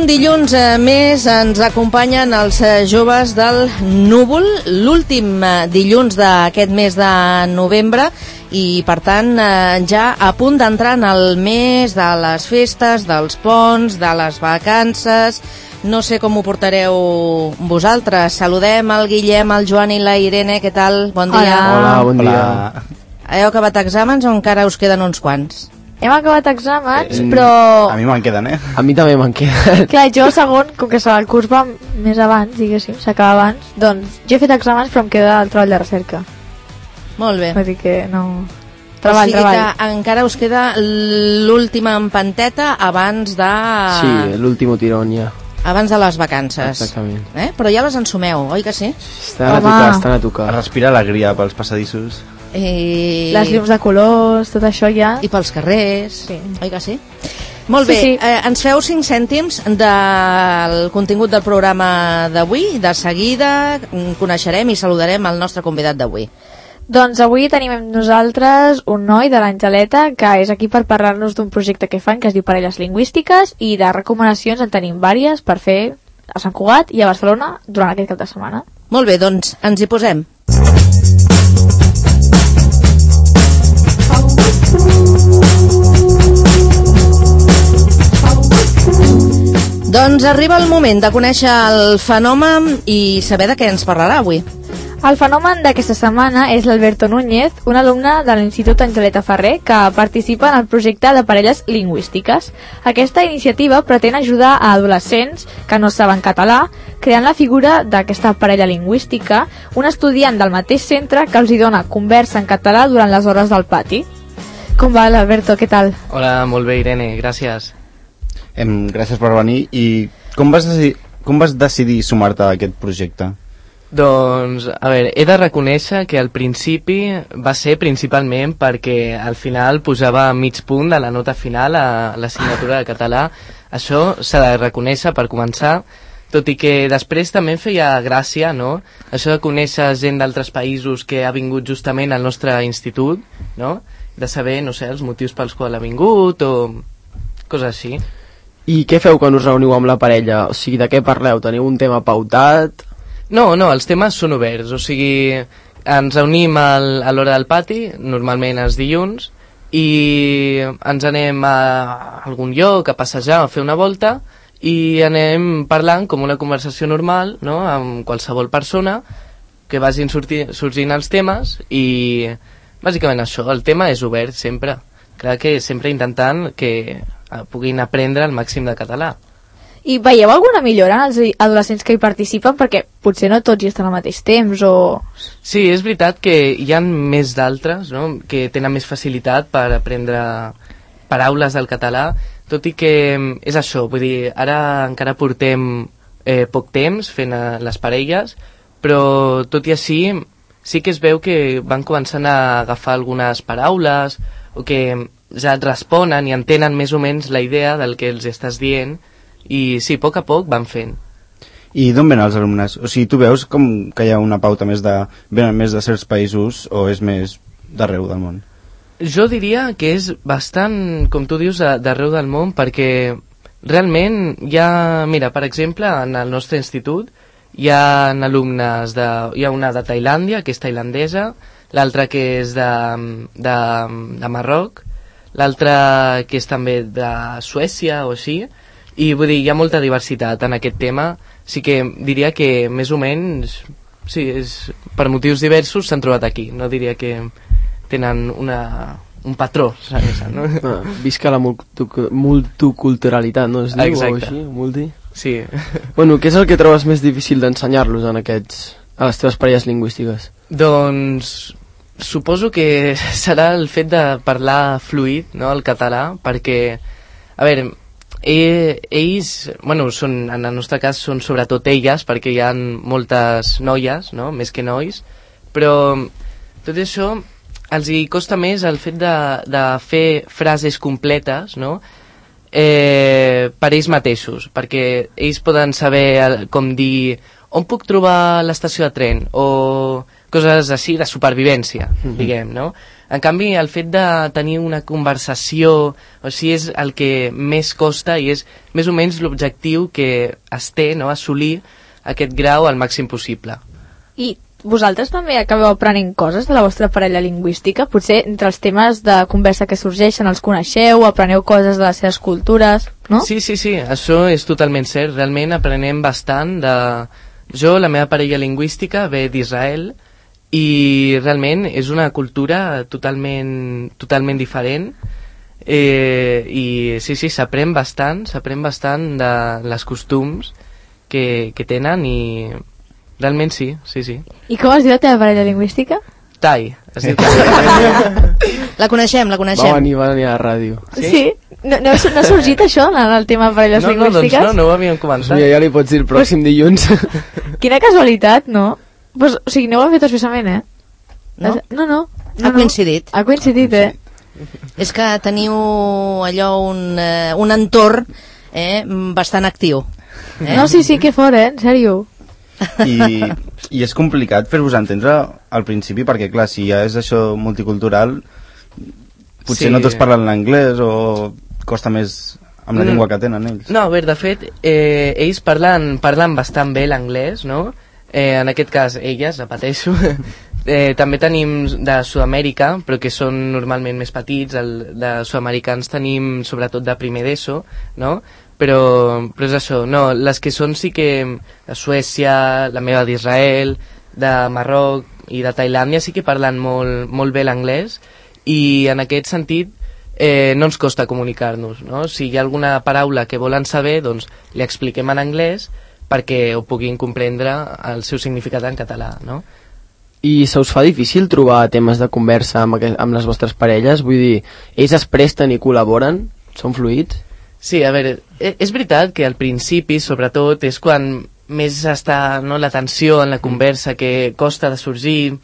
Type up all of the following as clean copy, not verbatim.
Un dilluns més ens acompanyen els joves del Núvol, l'últim dilluns d'aquest mes de novembre, i per tant ja a punt d'entrar en el mes de les festes, dels ponts, de les vacances. No sé com ho portareu vosaltres. Saludem el Guillem, el Joan i la Irene. Què tal? Bon dia. Hola, bon dia. Heu acabat exàmens o encara us queden uns quants? Hem acabat exàmens, però... A mi me'n queden, A mi també me'n queden. Clar, jo segon, com que el curs va més abans, diguéssim, s'acaba abans, doncs jo he fet exàmens però em queda el treball de recerca. Molt bé. Vull dir que no... Treball. Que encara us queda l'última empanteta abans de... Sí, l'último tirón ja. Abans de les vacances. Exactament. Però ja les ensumeu, oi que sí? Estan a tocar. Es respira alegria pels passadissos. Les llums de colors, tot això ja. I pels carrers, sí. Oi que sí? Molt bé, sí. Ens feu 5 cèntims del contingut del programa d'avui. De seguida coneixerem i saludarem el nostre convidat d'avui. Doncs avui tenim amb nosaltres un noi de l'Angeleta que és aquí per parlar-nos d'un projecte que fan que es diu Parelles Lingüístiques, i de recomanacions en tenim vàries per fer a Sant Cugat i a Barcelona durant aquest cap de setmana. Molt bé, doncs ens hi posem. Doncs arriba el moment de conèixer el fenomen i saber de què ens parlarà avui. El fenomen d'aquesta setmana és l'Alberto Núñez, un alumne de l'Institut Angeleta Ferrer que participa en el projecte de Parelles Lingüístiques. Aquesta iniciativa pretén ajudar a adolescents que no saben català, creant la figura d'aquesta parella lingüística, un estudiant del mateix centre que els hi dona conversa en català durant les hores del pati. Com va, Alberto? Què tal? Hola, molt bé, Irene, gràcies. Gràcies per venir. I com vas decidir sumar-te a aquest projecte? Doncs, a veure, he de reconèixer que al principi va ser principalment perquè al final posava mig punt de la nota final a l'assignatura de català. Això s'ha de reconèixer per començar, tot i que després també em feia gràcia, no?, això de conèixer gent d'altres països que ha vingut justament al nostre institut, no?, de saber, no sé, els motius pels quals ha vingut o coses així. I què feu quan us reuniu amb la parella? O sigui, de què parleu? Teniu un tema pautat? No, els temes són oberts, o sigui, ens reunim a l'hora del pati, normalment els dilluns, i ens anem a algun lloc a passejar, a fer una volta, i anem parlant com una conversació normal, no?, amb qualsevol persona, que vagin sorgint els temes, i bàsicament això, el tema és obert sempre. Clar que sempre intentant que puguin aprendre el màxim de català. I veieu alguna millora en els adolescents que hi participen? Perquè potser no tots hi estan al mateix temps, o... Sí, és veritat que hi ha més d'altres, no?, que tenen més facilitat per aprendre paraules del català, tot i que és això, vull dir, ara encara portem poc temps fent les parelles, però tot i així sí que es veu que van començant a agafar algunes paraules o que ja et responen i entenen més o menys la idea del que els estàs dient, i sí, a poc van fent. I d'on venen els alumnes? O sigui, tu veus com que hi ha una pauta venen més de certs països o és més d'arreu del món? Jo diria que és bastant, com tu dius, d'arreu del món, perquè realment hi ha, mira, per exemple, en el nostre institut hi ha alumnes hi ha una de Tailàndia, que és tailandesa, l'altra que és de Marroc, l'altra que és també de Suècia o així, i vull dir, hi ha molta diversitat en aquest tema. Sí que diria que més o menys sí, per motius diversos s'han trobat aquí, no diria que tenen un patró, no? Visca la multiculturalitat, no es diu? Exacte. O així, multi? Sí. Bueno, què és el que trobes més difícil d'ensenyar-los a les teves parelles lingüístiques? Doncs suposo que serà el fet de parlar fluid, no?, el català, perquè, a veure, ells, bueno, en el nostre cas són sobretot elles, perquè hi ha moltes noies, no?, més que nois, però tot això els hi costa més el fet de fer frases completes, no?, per ells mateixos, perquè ells poden saber com dir on puc trobar l'estació de tren o coses així de supervivència, diguem, no? En canvi, el fet de tenir una conversació, o sigui, és el que més costa i és més o menys l'objectiu que es té, no?, assolir aquest grau al màxim possible. I vosaltres també acabeu aprenent coses de la vostra parella lingüística? Potser entre els temes de conversa que sorgeixen els coneixeu, apreneu coses de les seves cultures, no? Sí, això és totalment cert. Realment aprenem bastant de... Jo, la meva parella lingüística ve d'Israel i realment és una cultura totalment diferent i sí, s'aprèn bastant de les costums que tenen i realment sí. I com es diu la teva parella lingüística? Tai, es diu Tai. La coneixem. Va venir a la ràdio. Sí? No ha sorgit això en el tema de parelles lingüístiques? Doncs no ho havíem comentat. Mira, ja li pots dir el pròxim dilluns. Quina casualitat, no? Pues, o sigui, no ho han fet expressament, eh? No. Ha coincidit. Ha coincidit, És que teniu allò un entorn bastant actiu. No, sí, que fort, en sèrio. I és complicat fer-vos entendre al principi perquè, clar, si ja és això multicultural, potser no tots parlen l'anglès o costa més amb la llengua que tenen ells. No, a veure, de fet, ells parlen bastant bé l'anglès, no? En aquest cas, elles, repeteixo. També tenim de Sud-amèrica, però que són normalment més petits. De sud-americans tenim sobretot de primer d'ESO, no? Però és això, no, les que són sí que de Suècia, la meva d'Israel, de Marroc i de Tailàndia sí que parlen molt bé l'anglès i en aquest sentit no ens costa comunicar-nos, no? Si hi ha alguna paraula que volen saber, doncs li expliquem en anglès perquè ho puguin comprendre el seu significat en català, no? I se us fa difícil trobar temes de conversa amb les vostres parelles? Vull dir, ells es presten i col·laboren? Són fluids? Sí, a veure, és veritat que al principi, sobretot, és quan més està, no, la tensió en la conversa que costa de sorgir,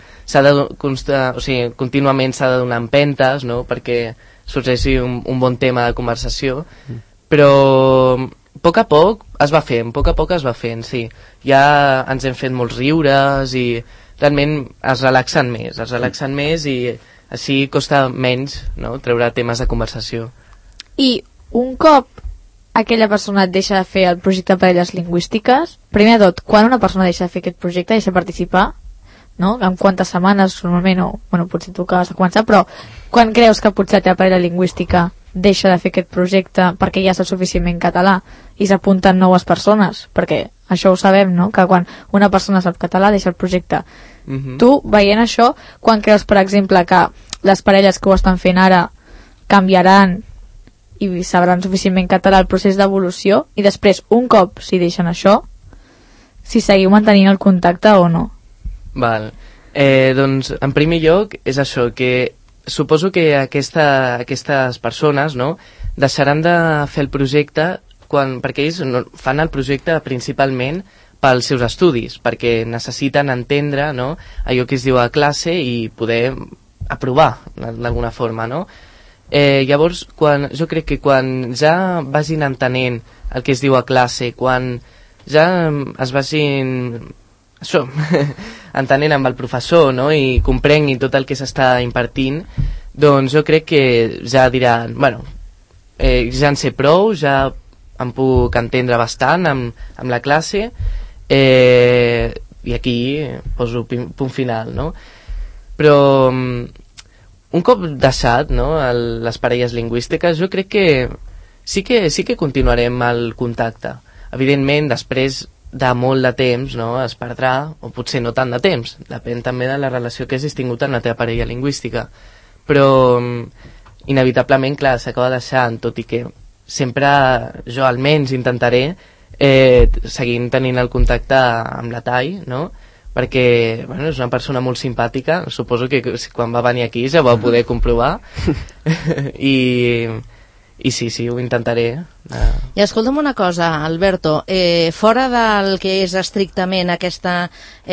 contínuament s'ha de donar empentes, no?, perquè sorgeixi un bon tema de conversació, però a poc es va fent, sí. Ja ens hem fet molts riures i realment es relaxen més i així costa menys, no?, treure temes de conversació. I un cop aquella persona et deixa de fer el projecte de parelles lingüístiques, primer de tot, quan una persona deixa de fer aquest projecte, deixa de participar, no? En quantes setmanes normalment, o bueno, potser tu acabes de començar, però quan creus que potser la teva parella lingüística deixa de fer aquest projecte perquè ja sap suficientment català i s'apunten noves persones? Perquè això ho sabem, no?, que quan una persona sap català deixa el projecte. Tu, veient això, quan creus, per exemple, que les parelles que ho estan fent ara canviaran i sabran suficientment català el procés d'evolució i després, un cop si deixen això, si seguiu mantenint el contacte o no? Val. Doncs, en primer lloc, és això, que suposo que aquestes persones, no?, deixaran de fer el projecte perquè ells fan el projecte principalment pels seus estudis, perquè necessiten entendre, no?, allò que es diu a classe i poder aprovar d'alguna forma, no? Llavors, jo crec que quan ja vagin entenent el que es diu a classe, quan ja es vagin entenent amb el professor, no?, i comprenguin tot el que s'està impartint, doncs jo crec que ja diran, bueno, ja en sé prou, ja em puc entendre bastant amb la classe i aquí poso punt final, no? Però un cop deixat, no, les parelles lingüístiques, jo crec que sí que continuarem el contacte. Evidentment, després de molt de temps, no, es perdrà, o potser no tant de temps, depèn també de la relació que hagis tingut amb la teva parella lingüística, però inevitablement, clar, s'acaba deixant, tot i que sempre jo almenys intentaré seguint tenint el contacte amb la Tai, no?, perquè bueno, és una persona molt simpàtica, suposo que quan va venir aquí ja ho va poder comprovar i I sí, ho intentaré. I escolta'm una cosa, Alberto, fora del que és estrictament aquesta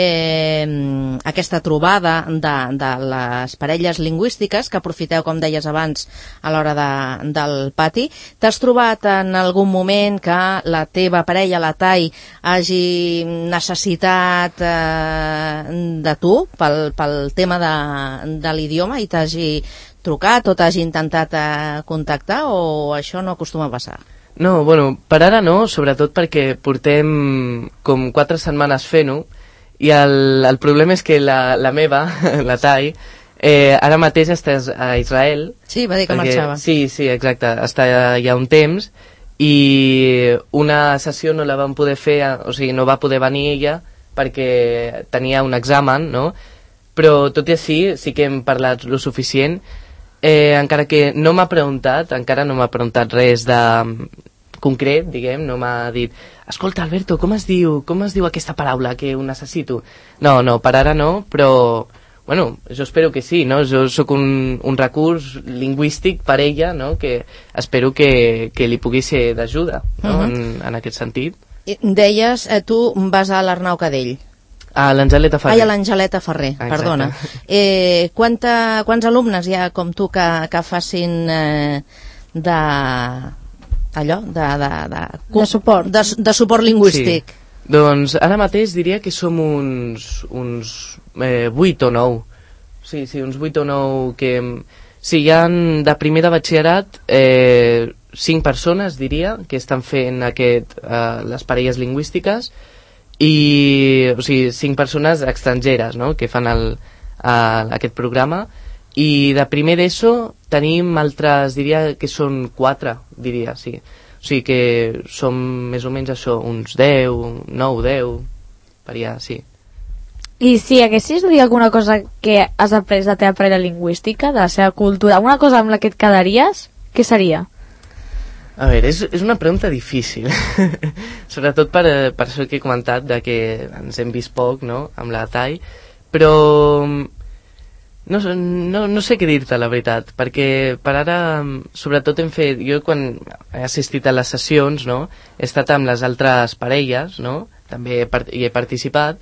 trobada de les parelles lingüístiques que aprofiteu, com deies abans, a l'hora del pati, t'has trobat en algun moment que la teva parella, la Tai, hagi necessitat de tu pel tema de l'idioma i t'hagi trucat o t'hagi intentat contactar, o això no acostuma a passar? No, bueno, per ara no, sobretot perquè portem com 4 setmanes fent-ho i el problema és que la meva, la Tai, ara mateix està a Israel. Sí, va dir que marxava. Sí, exacte, està ja un temps i una sessió no la vam poder fer, o sigui, no va poder venir ella perquè tenia un examen, no? Però tot i així sí que hem parlat lo suficient. Encara que no m'ha preguntat res de concret, diguem, no m'ha dit escolta, Alberto, com es diu aquesta paraula que ho necessito? No, per ara no, però bueno, jo espero que sí, no? Jo sóc un recurs lingüístic per ella, no? Que espero que li pugui ser d'ajuda, no? En aquest sentit. Deies, tu vas a l'Arnau Cadell. A l'Angeleta Ferrer. A l'Angeleta Ferrer, exacte. Perdona. Quants alumnes hi ha com tu que facin de suport lingüístic? Sí. Doncs ara mateix diria que som uns 8 o 9. Sí, uns 8 o 9 que... Sí, hi ha de primer de batxillerat 5 persones, diria, que estan fent les parelles lingüístiques, i, o sigui, 5 persones estrangeres, no?, que fan aquest programa, i de primer d'ESO tenim altres, diria que són 4, diria, sí. O sigui que som més o menys això, uns 10, 9, 10, per allà, sí. I si haguessis de dir alguna cosa que has après de la teva parella lingüística, de la seva cultura, alguna cosa amb la que et quedaries, què seria? A veure, és una pregunta difícil, sobretot per això que he comentat, de que ens hem vist poc, no?, amb la Tai, però no sé què dir-te, la veritat, perquè per ara, sobretot jo quan he assistit a les sessions, no?, he estat amb les altres parelles, no?, també hi he participat,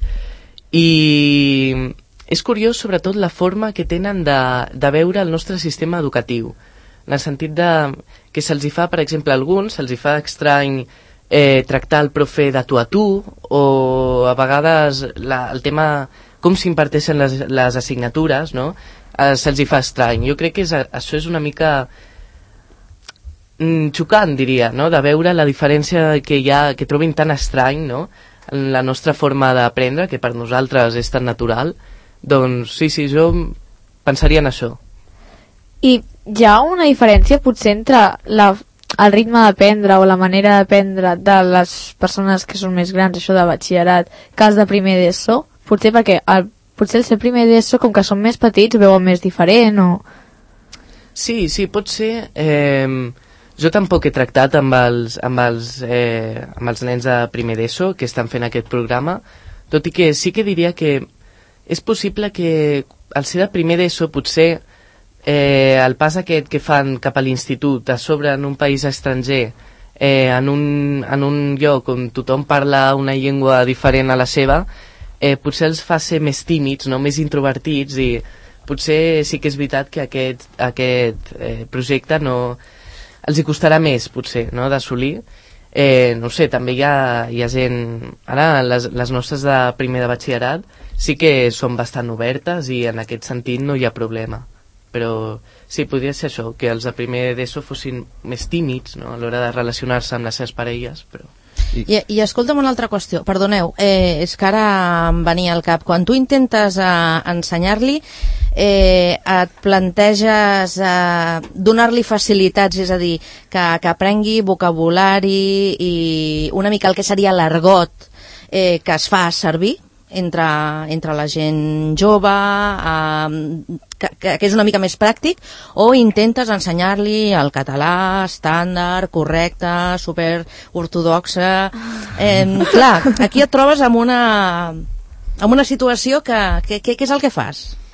i és curiós sobretot la forma que tenen de veure el nostre sistema educatiu, en el sentit que se'ls fa, per exemple, a alguns se'ls fa estrany tractar el profe de tu a tu, o a vegades el tema com s'imparteixen les assignatures, no? Se'ls fa estrany. Jo crec que això és una mica xocant, diria, no? De veure la diferència que hi ha, que trobin tan estrany, no?, en la nostra forma d'aprendre, que per nosaltres és tan natural. Doncs sí, jo pensaria en això. I hi ha una diferència potser entre el ritme d'aprendre o la manera d'aprendre de les persones que són més grans, això de batxillerat, que els de primer d'ESO? Potser perquè potser el ser primer d'ESO, com que són més petits, veuen més diferent, o... Sí, pot ser. Jo tampoc he tractat amb els nens de primer d'ESO que estan fent aquest programa, tot i que sí que diria que és possible que al ser de primer d'ESO potser el pas aquest que fan cap a l'institut, a sobre en un país estranger, en un lloc on tothom parla una llengua diferent a la seva, potser els fa ser més tímids, no?, més introvertits, i potser sí que és veritat que aquest projecte no els hi costarà més, potser, no?, d'assolir. No sé, també hi ha gent... Ara, les nostres de primer de batxillerat sí que són bastant obertes i en aquest sentit no hi ha problema. Però sí, podria ser això, que els de primer d'ESO fossin més tímids, no?, a l'hora de relacionar-se amb les seves parelles, però... I escolta'm una altra qüestió, perdoneu, és que ara em venia al cap. Quan tu intentes ensenyar-li, et planteges donar-li facilitats, és a dir, que aprengui vocabulari i una mica el que seria l'argot que es fa servir entre la gent jove, que és una mica més pràctic, o intentes ensenyar-li el català estàndard, correcte, super ortodoxe. Clar, aquí et trobes amb una situació que què és el que fas?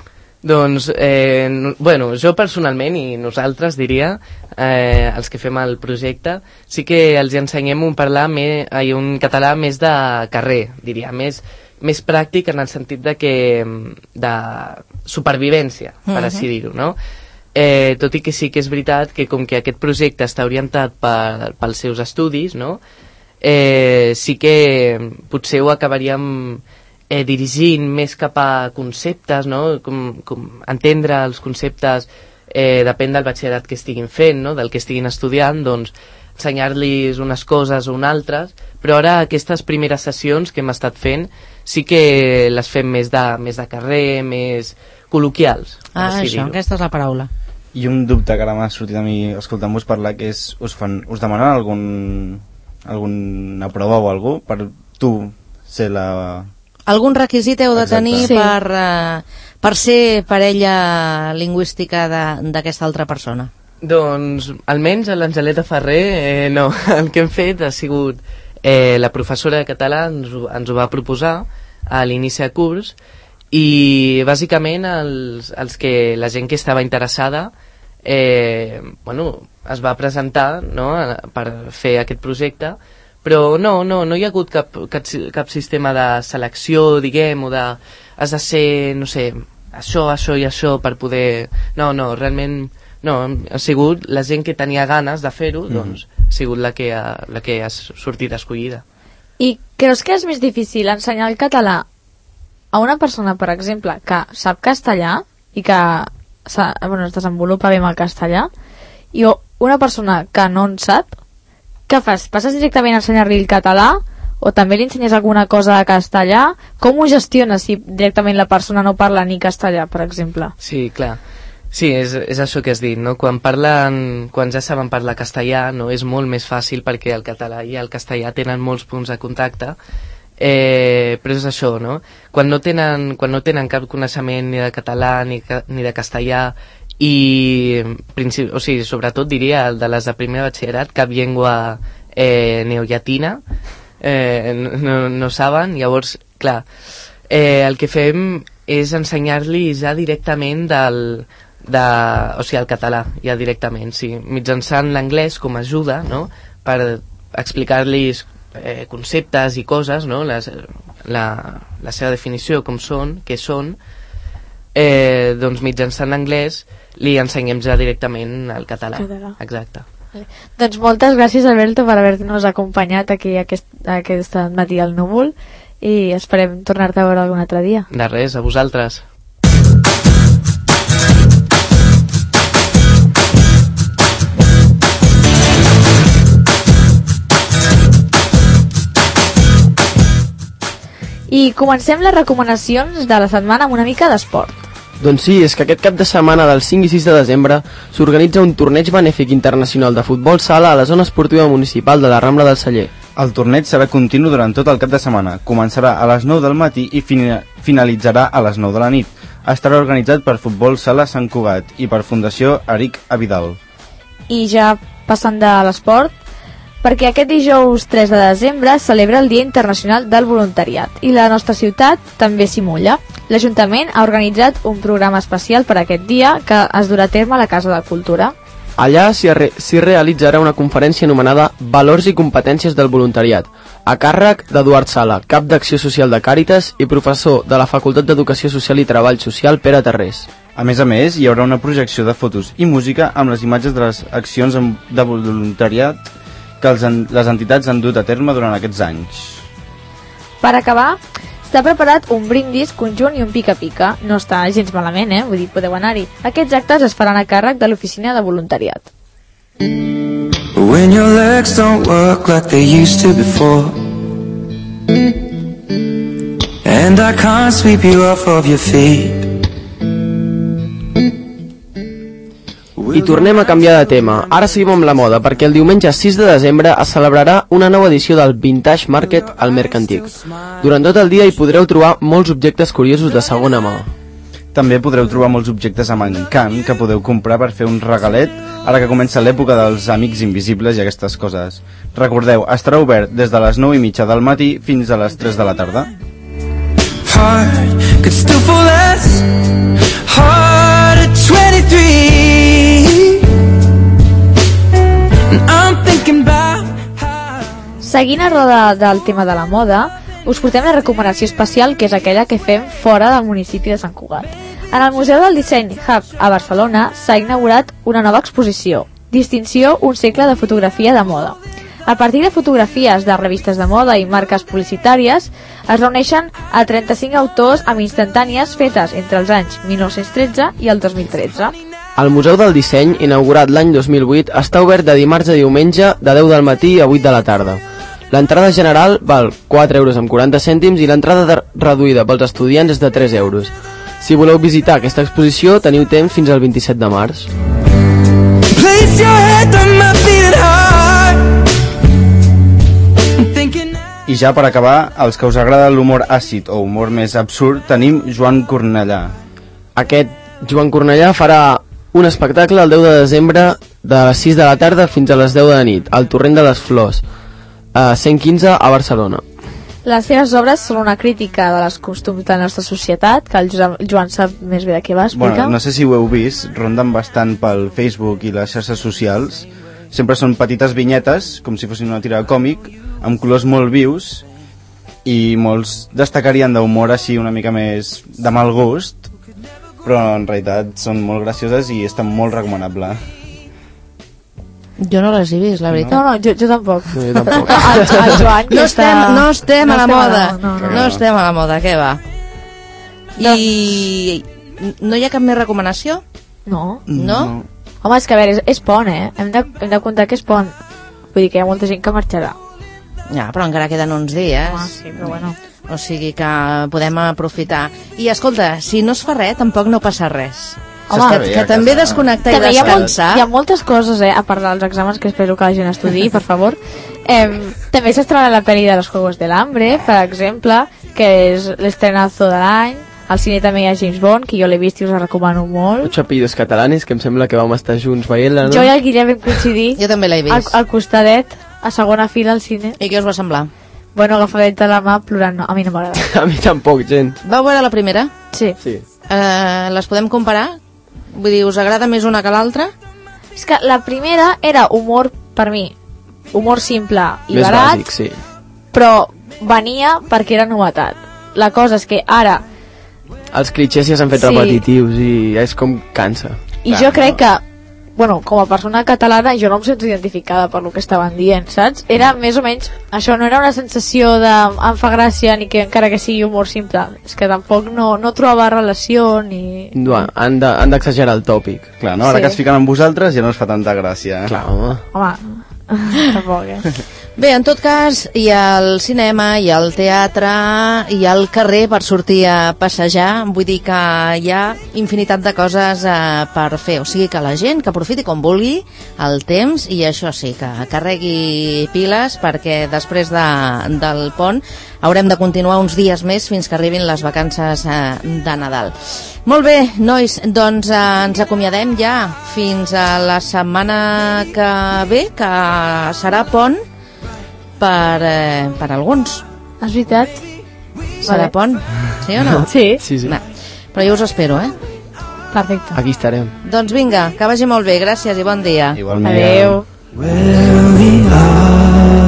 Doncs, bueno, jo personalment i nosaltres diria, els que fem el projecte, sí que els ensenyem un català més de carrer, diria, més pràctic en el sentit de supervivència, per així dir-ho, no? Tot i que sí que és veritat que com que aquest projecte està orientat pels seus estudis, no? Sí que potser ho acabaríem dirigint més cap a conceptes, no? Com entendre els conceptes depèn del batxillerat que estiguin fent, no? Del que estiguin estudiant, doncs ensenyar-los unes coses o unes altres, però ara aquestes primeres sessions que hem estat fent sí que les fem més de carrer, més col·loquials. Això, aquesta és la paraula. I un dubte que ara m'ha sortit a mi escoltant-vos parlar, que és, us demanen alguna prova o alguna cosa per tu ser la... Algun requisit heu de tenir Sí. per ser parella lingüística d'aquesta altra persona? Doncs, almenys a l'Angeleta Ferrer, no. El que hem fet ha sigut... la professora de català ens ho va proposar a l'inici de curs i bàsicament la gent que estava interessada es va presentar, no, per fer aquest projecte, però no hi ha hagut cap sistema de selecció, diguem, o de has de ser, no sé, això i això per poder... No, realment no, ha sigut la gent que tenia ganes de fer-ho, doncs ha sigut la que ha sortit escollida. I creus que és més difícil ensenyar el català a una persona, per exemple, que sap castellà i que es desenvolupa bé amb el castellà, i una persona que no en sap? Què fas? Passes directament a ensenyar-li el català o també li ensenyes alguna cosa de castellà? Com ho gestiones si directament la persona no parla ni castellà, per exemple? Sí, clar. Sí, és això que has dit, no? Quan ja saben parlar castellà, no, és molt més fàcil perquè el català i el castellà tenen molts punts de contacte, però és això, no? Quan no tenen cap coneixement ni de català ni de castellà i, o sigui, sobretot diria el de les de primer batxillerat, cap llengua neollatina, no saben, llavors, clar, el que fem és ensenyar-li ja directament o sigui, el català, ja directament, sí, mitjançant l'anglès com a ajuda, no?, per explicar-los conceptes i coses, no?, la seva definició, com són, què són, doncs mitjançant l'anglès li ensenyem ja directament el català. Exacte. Doncs moltes gràcies, Alberto, per haver-nos acompanyat aquí aquest matí al Núvol i esperem tornar-te a veure algun altre dia. De res, a vosaltres. I comencem les recomanacions de la setmana amb una mica d'esport. Doncs sí, és que aquest cap de setmana del 5 i 6 de desembre s'organitza un torneig benèfic internacional de futbol sala a la zona esportiva municipal de la Rambla del Celler. El torneig serà continu durant tot el cap de setmana. Començarà a les 9 del matí i finalitzarà a les 9 de la nit. Estarà organitzat per Futbol Sala Sant Cugat i per Fundació Eric Avidal. I ja passant de l'esport, perquè aquest dijous 3 de desembre celebra el Dia Internacional del Voluntariat i la nostra ciutat també s'hi mulla. L'Ajuntament ha organitzat un programa especial per aquest dia que es durà a terme a la Casa de Cultura. Allà s'hi realitzarà una conferència anomenada Valors i competències del voluntariat, a càrrec d'Eduard Sala, cap d'Acció Social de Càritas i professor de la Facultat d'Educació Social i Treball Social Pere Tarrés. A més, hi haurà una projecció de fotos i música amb les imatges de les accions de voluntariat que les entitats han dut a terme durant aquests anys. Per acabar, està preparat un brindis conjunt i un pica-pica. No està gens malament, vull dir, podeu anar-hi. Aquests actes es faran a càrrec de l'oficina de voluntariat. When your legs don't work like they used to before, and I can't sweep you off of your feet. I tornem a canviar de tema. Ara seguim amb la moda, perquè el diumenge 6 de desembre es celebrarà una nova edició del Vintage Market al Mercantic. Durant tot el dia hi podreu trobar molts objectes curiosos de segona mà. També podreu trobar molts objectes amb encant que podeu comprar per fer un regalet ara que comença l'època dels amics invisibles i aquestes coses. Recordeu, estarà obert des de les 9:30 del matí fins a les 3 de la tarda. Heart could still fall less. Heart dream. And I'm thinking about how. Seguint a roda del tema de la moda, us portem la recomanació especial, que és aquella que fem fora del municipi de Sant Cugat. En el Museu del Disseny Hub a Barcelona s'ha inaugurat una nova exposició, Distinció, un segle de fotografia de moda. A partir de fotografies de revistes de moda i marques publicitàries, es reuneixen a 35 autors amb instantànies fetes entre els anys 1913 i el 2013. El Museu del Disseny, inaugurat l'any 2008, està obert de dimarts a diumenge de 10 del matí a 8 de la tarda. L'entrada general val 4 euros amb 40 cèntims i l'entrada reduïda pels estudiants és de 3 euros. Si voleu visitar aquesta exposició, teniu temps fins al 27 de març. Place your head on my beating heart. Thinking. I ja per acabar, els que us agrada l'humor àcid o humor més absurd, tenim Joan Cornellà. Aquest Joan Cornellà farà un espectacle el 10 de desembre de les 6 de la tarda fins a les 10 de la nit, al Torrent de les Flors, a 115 a Barcelona. Les seves obres són una crítica de les costums de la nostra societat, que el Joan sap més bé de què va explicar. Bueno, no sé si ho heu vist, ronden bastant pel Facebook i les xarxes socials. Sempre són petites vinyetes, com si fossin una tira de còmic, amb colors molt vius, i molts destacarien d'humor així una mica més de mal gust, però en realitat són molt gracioses i estan molt recomanable. Jo no les he vist, la veritat. No, jo tampoc. No, jo tampoc. El Joan No estem a la moda. No. No estem a la moda, què va? I no hi ha cap més recomanació? No. No? Home, és que a veure, és pont, eh? Hem de comptar que és pont. Vull dir que hi ha molta gent que marxarà. Ja, però encara queden uns dies. Sí, però bueno. O sigui que podem aprofitar. I escolta, si no es fa res, tampoc no passa res. Home, que també desconnectar i també descansar. hi ha moltes coses, a part dels exàmens, que espero que la gent estudiï, per favor. També s'estrena la pel·li de los Juegos del Hambre, per exemple, que és l'estrenazo de l'any. Al cine també hi ha James Bond, que jo l'he vist i us la recomano molt. 8 apellidos catalanes, que em sembla que vam estar junts veient-la, no? Jo i el Guillem vam coincidir Jo també l'he vist. al costadet, a segona fila al cine. I què us va semblar? Bueno, agafadet de la mà, plorant, no, a mi no m'agrada. A mi tampoc, gent. Vau veure la primera? Sí. Sí. Les podem comparar? Vull dir, us agrada més una que l'altra? És que la primera era humor, per mi, humor simple i Més barat, bàsic, sí. però venia perquè era novetat. La cosa és que ara, Els clichés ja s'han fet Sí. repetitius i és com cansa. i jo crec que, bueno, com a persona catalana, jo no em sento identificada per lo que estaven dient, saps? Era més o menys, això no era una sensació de em fa gràcia ni que encara que sigui humor simple, és que tampoc no trobava relació ni... No, han d'exagerar el tòpic. Clar, no? Ara Sí. que es fiquen amb vosaltres ja no es fa tanta gràcia. Clar, home. Home, tampoc, Bé, en tot cas, hi ha el cinema, hi ha el teatre, hi ha el carrer per sortir a passejar, vull dir que hi ha infinitat de coses per fer, o sigui que la gent que aprofiti com vulgui el temps, i això sí, que carregui piles, perquè després del pont haurem de continuar uns dies més fins que arribin les vacances de Nadal. Molt bé, nois, doncs ens acomiadem ja fins a la setmana que ve, que serà pont per alguns. És veritat. Serà pont, sí o no? Sí. Sí, sí. Va, però jo us espero, Perfecte. Aquí estarem. Doncs vinga, que vagi molt bé, gràcies i bon dia. Igualment. Adéu. Where we are.